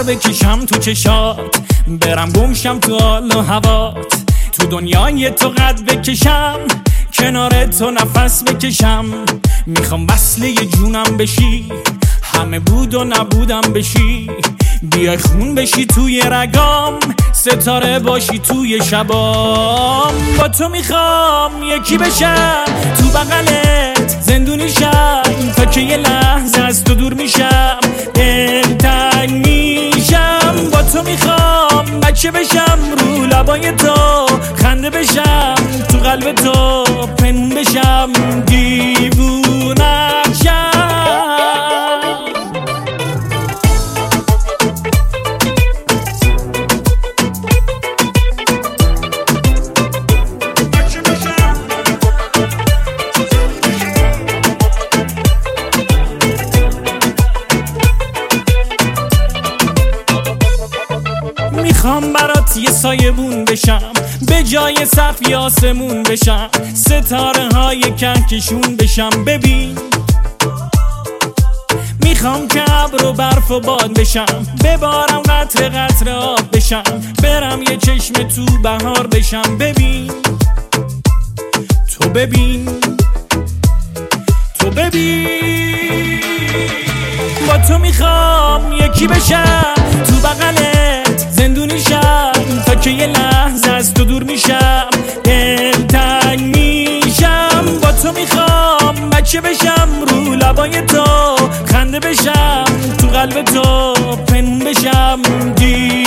سر بکشم تو چشات، برم گمشم تو حال و هوات، تو دنیای تو قد بکشم، کنار تو نفس بکشم. میخوام وصله جونم بشی، همه بود و نبودم بشی، بیای خون بشی توی رگام، ستاره باشی توی شبام. با تو میخوام یکی بشم، تو بغلت زندونی شم، تا که یه لحظه از تو دور میشم، دلتنگ میشم. با تو میخوام بچه بشم، رو لبای تو خنده بشم، تو قلب تو پنهون بشم، دیوونه‌ام شم. میخوام برات یه سایبون بشم، به جای صفی آسمون بشم، ستاره های کهکشون بشم. ببین میخوام که ابر و برف و باد بشم، ببارم قطره قطره آب بشم، برم یه چشم تو بهار بشم. ببین تو ببین تو ببین، با تو میخوام یکی بشم، تو بغلت زندونی شم، تا که یه لحظه از تو دور میشم، دلتنگ میشم. با تو میخوام بچه بشم، رو لبای تو خنده بشم، تو قلب تو پنهون بشم،